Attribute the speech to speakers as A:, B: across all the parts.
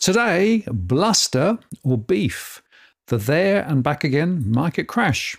A: Today, bluster or beef, the there and back again market crash.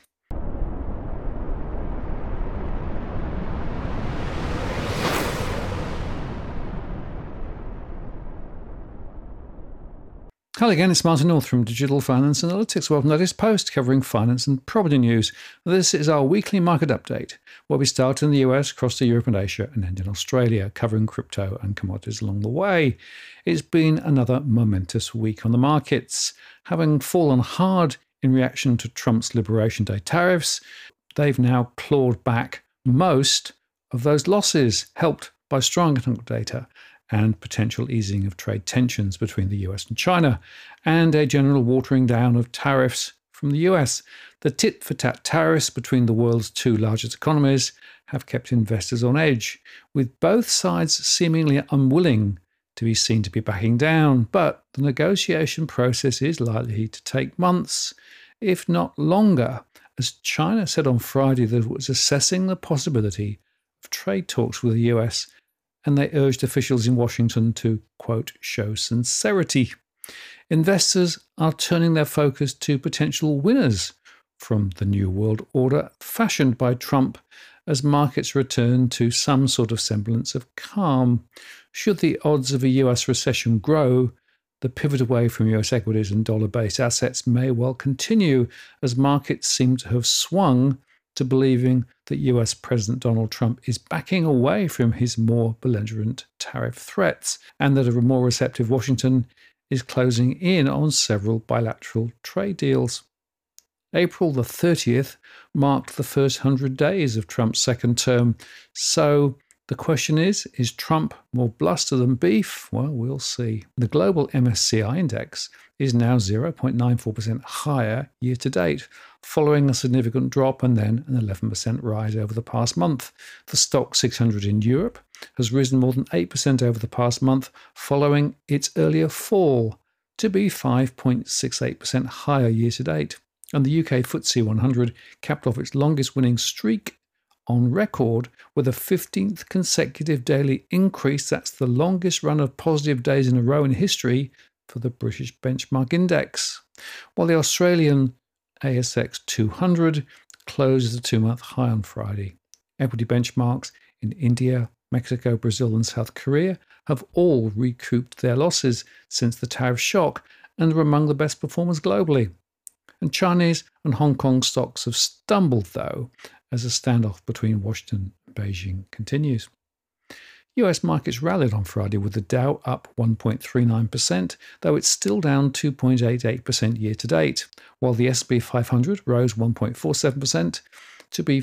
A: Hello again, it's Martin North from Digital Finance Analytics. Welcome to this post covering finance and property news. This is our weekly market update, where we start in the US, across to Europe and Asia, and end in Australia, covering crypto and commodities along the way. It's been another momentous week on the markets. Having fallen hard in reaction to Trump's Liberation Day tariffs, they've now clawed back most of those losses, helped by strong economic data and potential easing of trade tensions between the US and China, and a general watering down of tariffs from the US. The tit-for-tat tariffs between the world's two largest economies have kept investors on edge, with both sides seemingly unwilling to be seen to be backing down. But the negotiation process is likely to take months, if not longer, as China said on Friday that it was assessing the possibility of trade talks with the US, and they urged officials in Washington to, quote, show sincerity. Investors are turning their focus to potential winners from the New World Order fashioned by Trump as markets return to some sort of semblance of calm. Should the odds of a US recession grow, the pivot away from US equities and dollar-based assets may well continue, as markets seem to have swung to believing that US President Donald Trump is backing away from his more belligerent tariff threats, and that a more receptive Washington is closing in on several bilateral trade deals. April the 30th marked the first 100 days of Trump's second term. So the question is Trump more bluster than beef? Well, we'll see. The global MSCI index is now 0.94% higher year to date, following a significant drop and then an 11% rise over the past month. The Stoxx 600 in Europe has risen more than 8% over the past month, following its earlier fall to be 5.68% higher year to date. And the UK FTSE 100 capped off its longest winning streak on record with a 15th consecutive daily increase. That's the longest run of positive days in a row in history for the British benchmark index, while the Australian ASX 200 closed a 2-month high on Friday. Equity benchmarks in India, Mexico, Brazil and South Korea have all recouped their losses since the tariff shock and are among the best performers globally. And Chinese and Hong Kong stocks have stumbled, though, as a standoff between Washington and Beijing continues. US markets rallied on Friday, with the Dow up 1.39%, though it's still down 2.88% year to date, while the S&P 500 rose 1.47% to be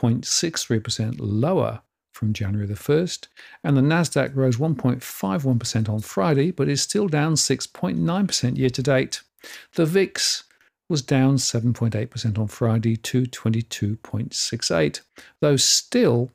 A: 4.63% lower from January the 1st, and the Nasdaq rose 1.51% on Friday, but is still down 6.9% year to date. The VIX was down 7.8% on Friday to 22.68, though still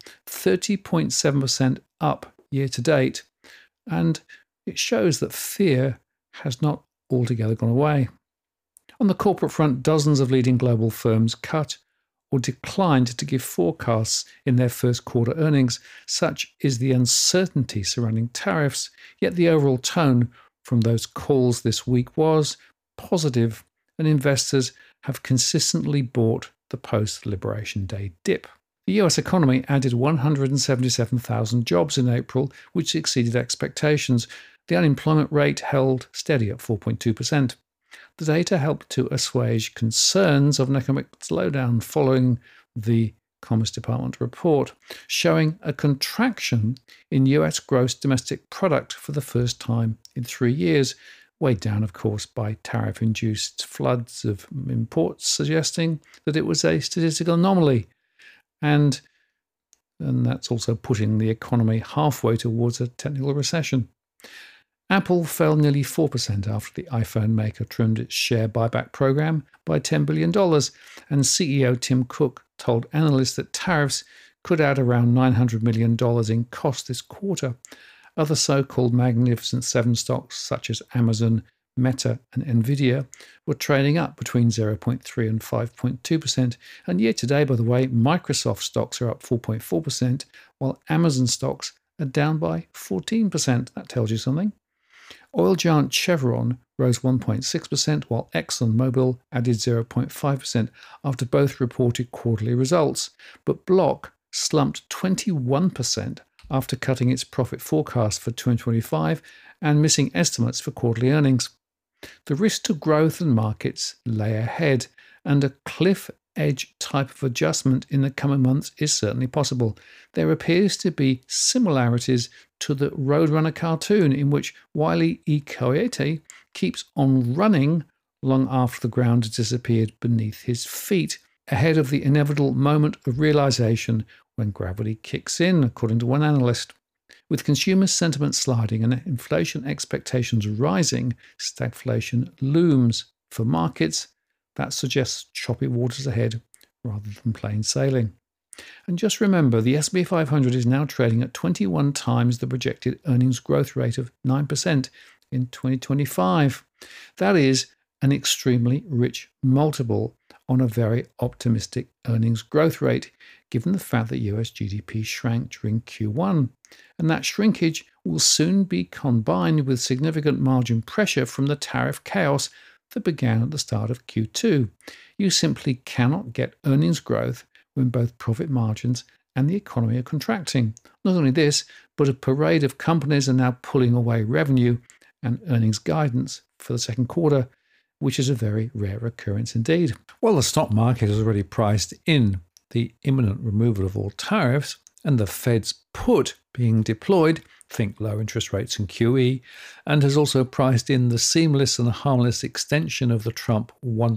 A: 30.7% up year to date, and it shows that fear has not altogether gone away. On the corporate front, dozens of leading global firms cut or declined to give forecasts in their first quarter earnings. Such is the uncertainty surrounding tariffs, yet the overall tone from those calls this week was positive, and investors have consistently bought the post-Liberation Day dip. The US economy added 177,000 jobs in April, which exceeded expectations. The unemployment rate held steady at 4.2%. The data helped to assuage concerns of an economic slowdown following the Commerce Department report, showing a contraction in US gross domestic product for the first time in 3 years, weighed down, of course, by tariff-induced floods of imports, suggesting that it was a statistical anomaly. And that's also putting the economy halfway towards a technical recession. Apple fell nearly 4% after the iPhone maker trimmed its share buyback program by $10 billion, and CEO Tim Cook told analysts that tariffs could add around $900 million in cost this quarter. Other so-called Magnificent Seven stocks, such as Amazon, Meta and Nvidia, were trading up between 0.3 and 5.2%. And year to date, by the way, Microsoft stocks are up 4.4%, while Amazon stocks are down by 14%. That tells you something. Oil giant Chevron rose 1.6%, while ExxonMobil added 0.5% after both reported quarterly results. But Block slumped 21% after cutting its profit forecast for 2025 and missing estimates for quarterly earnings. The risk to growth and markets lay ahead, and a cliff edge type of adjustment in the coming months is certainly possible. There appears to be similarities to the Roadrunner cartoon, in which Wile E. Coyote keeps on running long after the ground has disappeared beneath his feet, ahead of the inevitable moment of realization when gravity kicks in, according to one analyst. With consumer sentiment sliding and inflation expectations rising, stagflation looms. For markets, that suggests choppy waters ahead rather than plain sailing. And just remember, the S&P 500 is now trading at 21 times the projected earnings growth rate of 9% in 2025. That is an extremely rich multiple on a very optimistic earnings growth rate, given the fact that US GDP shrank during Q1. And that shrinkage will soon be combined with significant margin pressure from the tariff chaos that began at the start of Q2. You simply cannot get earnings growth when both profit margins and the economy are contracting. Not only this, but a parade of companies are now pulling away revenue and earnings guidance for the second quarter, which is a very rare occurrence indeed. While the stock market has already priced in the imminent removal of all tariffs and the Fed's put being deployed, think low interest rates and QE, and has also priced in the seamless and harmless extension of the Trump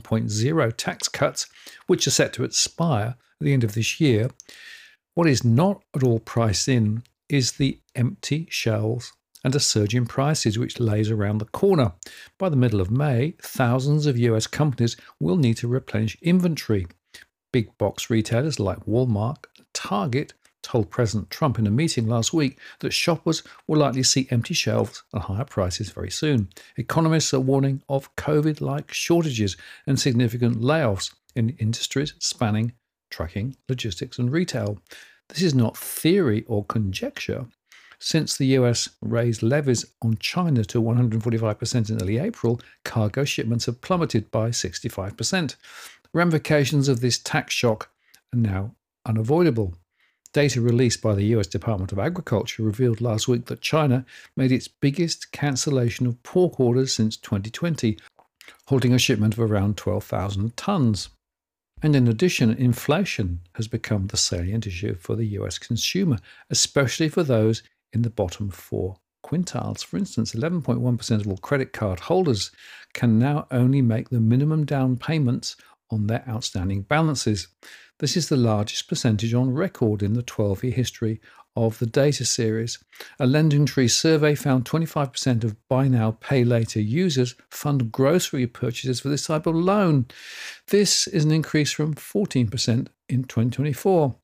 A: 1.0 tax cuts, which are set to expire at the end of this year. What is not at all priced in is the empty shelves and a surge in prices which lays around the corner. By the middle of May, thousands of US companies will need to replenish inventory. Big box retailers like Walmart and Target told President Trump in a meeting last week that shoppers will likely see empty shelves and higher prices very soon. Economists are warning of COVID-like shortages and significant layoffs in industries spanning trucking, logistics, and retail. This is not theory or conjecture. Since the US raised levies on China to 145% in early April, cargo shipments have plummeted by 65%. The ramifications of this tax shock are now unavoidable. Data released by the US Department of Agriculture revealed last week that China made its biggest cancellation of pork orders since 2020, halting a shipment of around 12,000 tons. And in addition, inflation has become the salient issue for the US consumer, especially for those in the bottom 4 quintiles. For instance, 11.1% of all credit card holders can now only make the minimum down payments on their outstanding balances. This is the largest percentage on record in the 12-year history of the data series. A LendingTree survey found 25% of buy now, pay later users fund grocery purchases for this type of loan. This is an increase from 14% in 2024.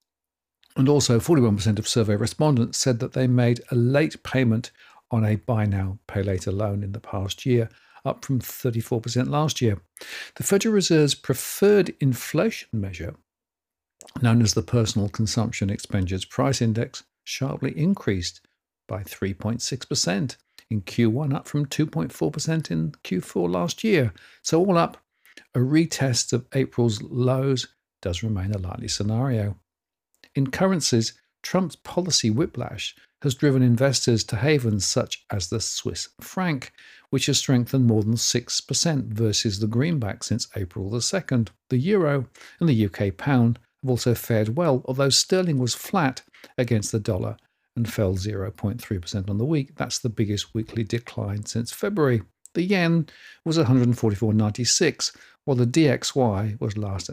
A: And also 41% of survey respondents said that they made a late payment on a buy now, pay later loan in the past year, up from 34% last year. The Federal Reserve's preferred inflation measure, known as the Personal Consumption Expenditures Price Index, sharply increased by 3.6% in Q1, up from 2.4% in Q4 last year. So all up, a retest of April's lows does remain a likely scenario. In currencies, Trump's policy whiplash has driven investors to havens such as the Swiss franc, which has strengthened more than 6% versus the greenback since April the 2nd. The euro and the UK pound have also fared well, although sterling was flat against the dollar and fell 0.3% on the week. That's the biggest weekly decline since February. The yen was 144.96, while the DXY was last at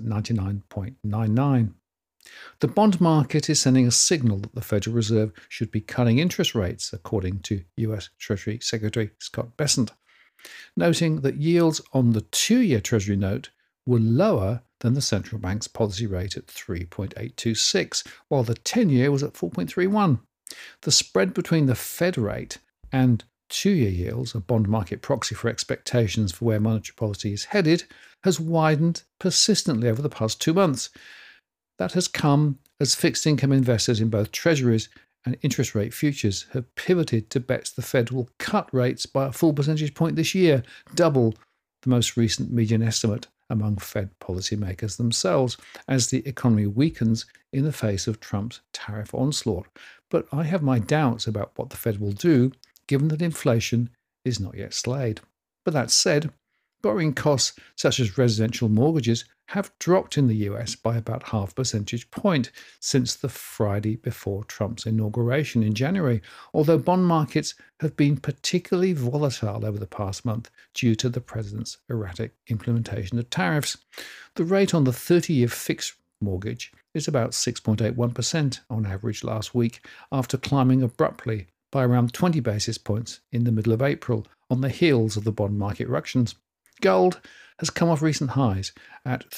A: 99.99. The bond market is sending a signal that the Federal Reserve should be cutting interest rates, according to US Treasury Secretary Scott Bessent, noting that yields on the 2-year Treasury note were lower than the central bank's policy rate at 3.826, while the 10-year was at 4.31. The spread between the Fed rate and 2-year yields, a bond market proxy for expectations for where monetary policy is headed, has widened persistently over the past 2 months. That has come as fixed income investors in both treasuries and interest rate futures have pivoted to bets the Fed will cut rates by a full percentage point this year, double the most recent median estimate among Fed policymakers themselves, as the economy weakens in the face of Trump's tariff onslaught. But I have my doubts about what the Fed will do, given that inflation is not yet slayed. But that said, borrowing costs such as residential mortgages have dropped in the US by about half a percentage point since the Friday before Trump's inauguration in January, although bond markets have been particularly volatile over the past month due to the president's erratic implementation of tariffs. The rate on the 30-year fixed mortgage is about 6.81% on average last week, after climbing abruptly by around 20 basis points in the middle of April on the heels of the bond market ructions. Gold has come off recent highs at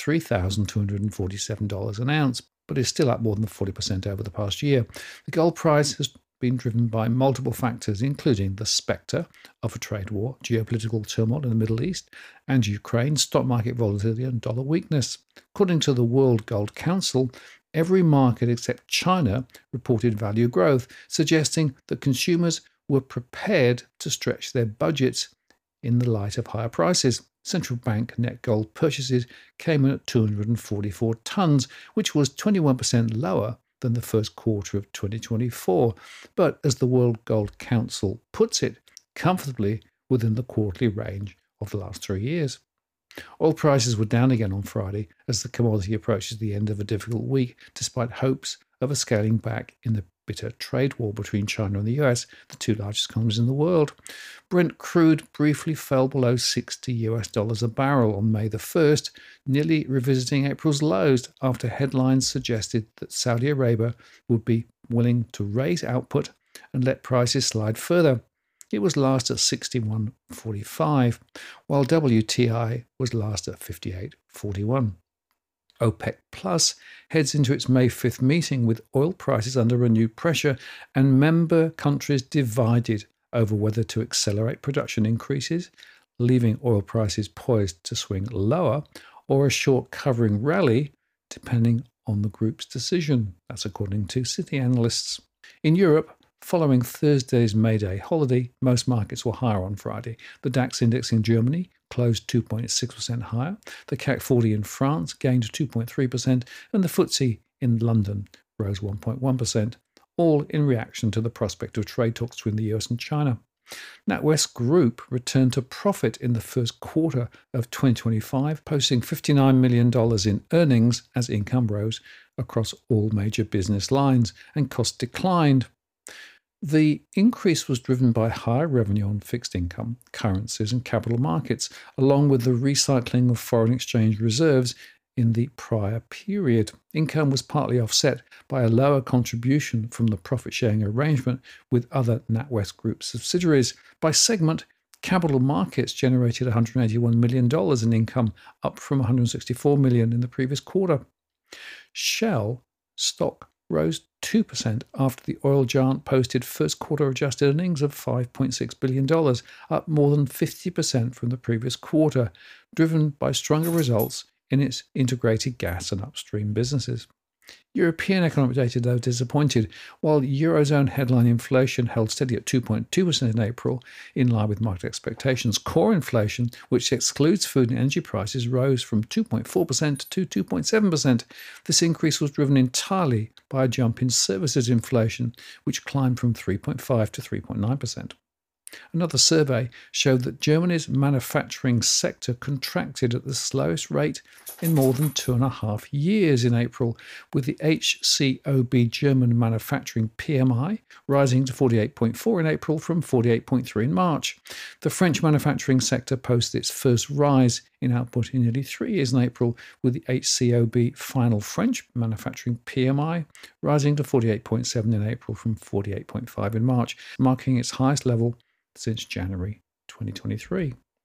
A: $3,247 an ounce, but is still up more than 40% over the past year. The gold price has been driven by multiple factors, including the spectre of a trade war, geopolitical turmoil in the Middle East and Ukraine, stock market volatility, and dollar weakness. According to the World Gold Council, every market except China reported value growth, suggesting that consumers were prepared to stretch their budgets in the light of higher prices. Central bank net gold purchases came in at 244 tons, which was 21% lower than the first quarter of 2024, but as the World Gold Council puts it, comfortably within the quarterly range of the last 3 years. Oil prices were down again on Friday as the commodity approaches the end of a difficult week, despite hopes of a scaling back in the bitter trade war between China and the US, the two largest economies in the world. Brent crude briefly fell below $60 a barrel on May the 1st, nearly revisiting April's lows after headlines suggested that Saudi Arabia would be willing to raise output and let prices slide further. It was last at 61.45, while WTI was last at 58.41. OPEC Plus heads into its May 5th meeting with oil prices under renewed pressure and member countries divided over whether to accelerate production increases, leaving oil prices poised to swing lower, or a short covering rally, depending on the group's decision. That's according to Citi analysts. In Europe, following Thursday's May Day holiday, most markets were higher on Friday. The DAX index in Germany closed 2.6% higher. The CAC 40 in France gained 2.3%, and the FTSE in London rose 1.1%, all in reaction to the prospect of trade talks between the US and China. NatWest Group returned to profit in the first quarter of 2025, posting $59 million in earnings as income rose across all major business lines and costs declined. The increase was driven by higher revenue on fixed income, currencies, and capital markets, along with the recycling of foreign exchange reserves in the prior period. Income was partly offset by a lower contribution from the profit-sharing arrangement with other NatWest Group subsidiaries. By segment, capital markets generated $181 million in income, up from $164 million in the previous quarter. Shell stock rose 2% after the oil giant posted first quarter adjusted earnings of $5.6 billion, up more than 50% from the previous quarter, driven by stronger results in its integrated gas and upstream businesses. European economic data, though, disappointed. While Eurozone headline inflation held steady at 2.2% in April, in line with market expectations, core inflation, which excludes food and energy prices, rose from 2.4% to 2.7%. This increase was driven entirely by a jump in services inflation, which climbed from 3.5% to 3.9%. Another survey showed that Germany's manufacturing sector contracted at the slowest rate in more than 2.5 years in April, with the HCOB German manufacturing PMI rising to 48.4 in April from 48.3 in March. The French manufacturing sector posted its first rise in output in nearly 3 years in April, with the HCOB final French manufacturing PMI rising to 48.7 in April from 48.5 in March, marking its highest level since January 2023.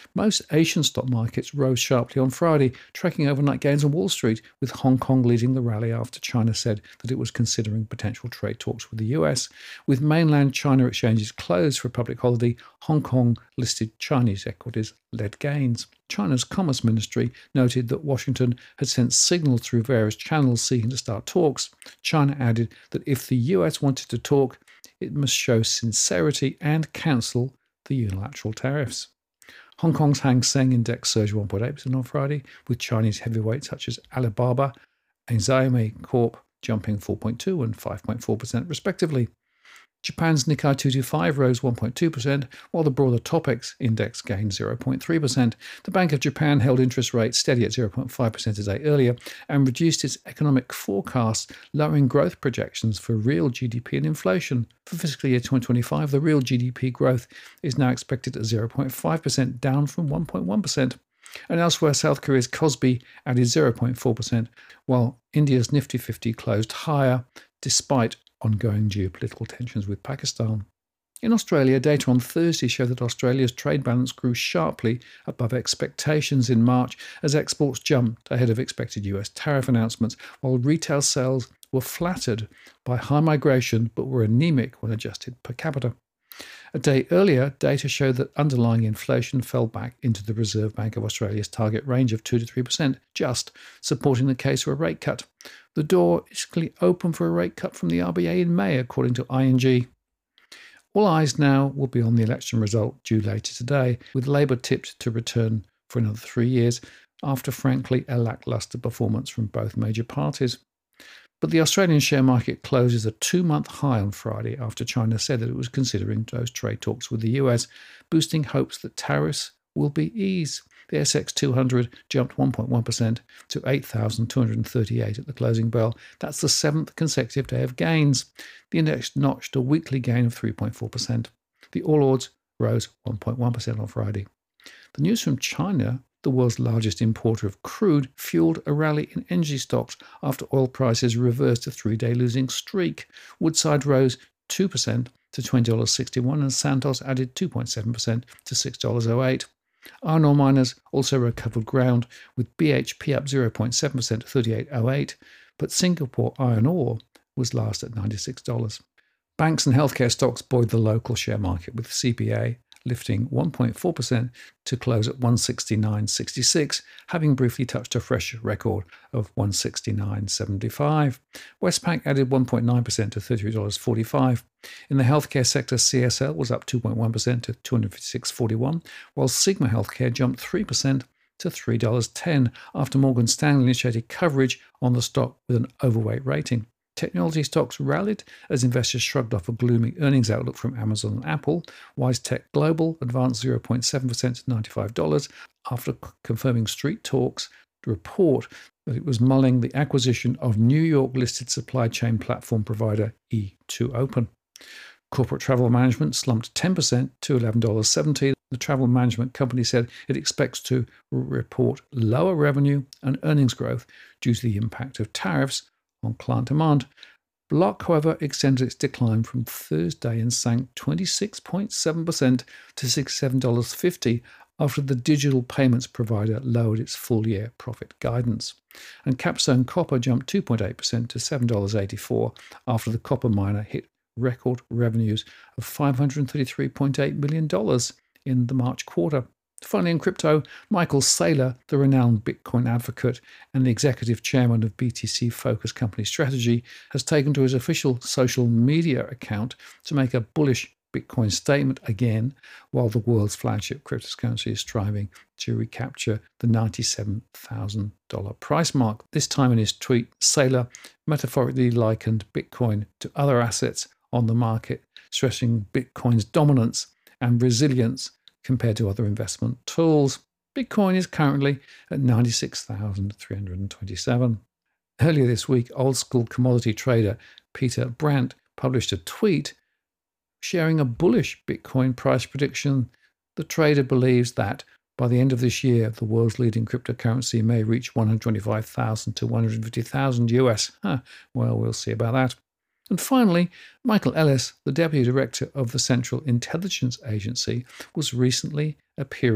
A: Most Asian stock markets rose sharply on Friday, tracking overnight gains on Wall Street, with Hong Kong leading the rally after China said that it was considering potential trade talks with the US. With mainland China exchanges closed for a public holiday, Hong Kong-listed Chinese equities led gains. China's Commerce Ministry noted that Washington had sent signals through various channels seeking to start talks. China added that if the US wanted to talk, it must show sincerity and cancel the unilateral tariffs. Hong Kong's Hang Seng Index surged 1.8% on Friday, with Chinese heavyweights such as Alibaba and Xiaomi Corp jumping 4.2% and 5.4% respectively. Japan's Nikkei 225 rose 1.2%, while the broader Topix index gained 0.3%. The Bank of Japan held interest rates steady at 0.5% a day earlier and reduced its economic forecast, lowering growth projections for real GDP and inflation. For fiscal year 2025, the real GDP growth is now expected at 0.5%, down from 1.1%. And elsewhere, South Korea's Kospi added 0.4%, while India's Nifty 50 closed higher, despite ongoing geopolitical tensions with Pakistan. In Australia, data on Thursday showed that Australia's trade balance grew sharply above expectations in March as exports jumped ahead of expected US tariff announcements, while retail sales were flattered by high migration but were anemic when adjusted per capita. A day earlier, data showed that underlying inflation fell back into the Reserve Bank of Australia's target range of 2 to 3%, just supporting the case for a rate cut. The door is clearly open for a rate cut from the RBA in May, according to ING. All eyes now will be on the election result due later today, with Labor tipped to return for another 3 years after, frankly, a lacklustre performance from both major parties. But the Australian share market closes a 2-month high on Friday after China said that it was considering those trade talks with the US, boosting hopes that tariffs will be eased. The ASX 200 jumped 1.1% to 8,238 at the closing bell. That's the 7th consecutive day of gains. The index notched a weekly gain of 3.4%. The All Ords rose 1.1% on Friday. The news from China, the world's largest importer of crude, fueled a rally in energy stocks after oil prices reversed a 3-day losing streak. Woodside rose 2% to $20.61 and Santos added 2.7% to $6.08. Iron ore miners also recovered ground, with BHP up 0.7% to $38.08, but Singapore iron ore was last at $96. Banks and healthcare stocks buoyed the local share market, with CBA lifting 1.4% to close at 169.66, having briefly touched a fresh record of 169.75. Westpac added 1.9% to $33.45. In the healthcare sector, CSL was up 2.1% to $256.41, while Sigma Healthcare jumped 3% to $3.10 after Morgan Stanley initiated coverage on the stock with an overweight rating. Technology stocks rallied as investors shrugged off a gloomy earnings outlook from Amazon and Apple. WiseTech Global advanced 0.7% to $95 after confirming Street Talks report that it was mulling the acquisition of New York-listed supply chain platform provider E2open. Corporate Travel Management slumped 10% to $11.70. The travel management company said it expects to report lower revenue and earnings growth due to the impact of tariffs on client demand. Block, however, extended its decline from Thursday and sank 26.7% to $67.50 after the digital payments provider lowered its full-year profit guidance. And Capstone Copper jumped 2.8% to $7.84 after the copper miner hit record revenues of $533.8 million in the March quarter. Finally, in crypto, Michael Saylor, the renowned Bitcoin advocate and the executive chairman of BTC-focused company Strategy, has taken to his official social media account to make a bullish Bitcoin statement again, while the world's flagship cryptocurrency is striving to recapture the $97,000 price mark. This time in his tweet, Saylor metaphorically likened Bitcoin to other assets on the market, stressing Bitcoin's dominance and resilience compared to other investment tools. Bitcoin is currently at 96,327. Earlier this week, old school commodity trader Peter Brandt published a tweet sharing a bullish Bitcoin price prediction. The trader believes that by the end of this year, the world's leading cryptocurrency may reach 125,000 to 150,000 US. Well, we'll see about that. And finally, Michael Ellis, the Deputy Director of the Central Intelligence Agency, was recently appearing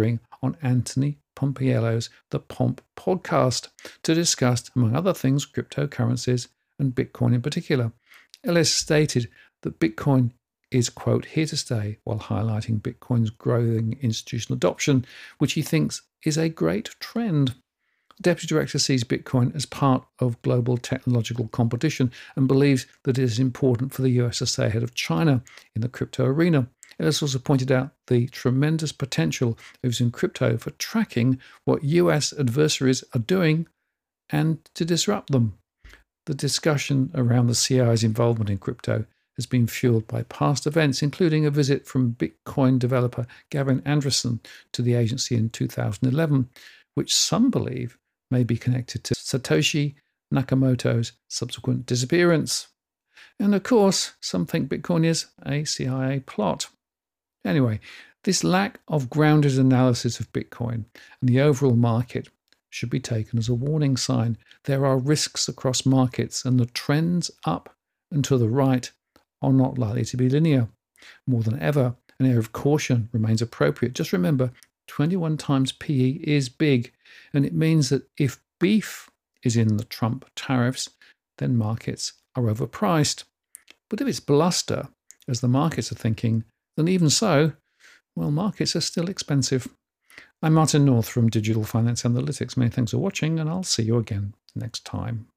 A: on Anthony Pompiello's The Pomp podcast to discuss, among other things, cryptocurrencies and Bitcoin in particular. Ellis stated that Bitcoin is, quote, here to stay, while highlighting Bitcoin's growing institutional adoption, which he thinks is a great trend. The Deputy Director sees Bitcoin as part of global technological competition and believes that it is important for the US to stay ahead of China in the crypto arena. Ellis also pointed out the tremendous potential of using crypto for tracking what US adversaries are doing and to disrupt them. The discussion around the CIA's involvement in crypto has been fueled by past events, including a visit from Bitcoin developer Gavin Andresen to the agency in 2011, which some believe may be connected to Satoshi Nakamoto's subsequent disappearance. And of course, some think Bitcoin is a CIA plot. Anyway, this lack of grounded analysis of Bitcoin and the overall market should be taken as a warning sign. There are risks across markets, and the trends up and to the right are not likely to be linear. More than ever, an air of caution remains appropriate. Just remember, 21 times PE is big, and it means that if beef is in the Trump tariffs, then markets are overpriced. But if it's bluster, as the markets are thinking, then even so, well, markets are still expensive. I'm Martin North from Digital Finance Analytics. Many thanks for watching, and I'll see you again next time.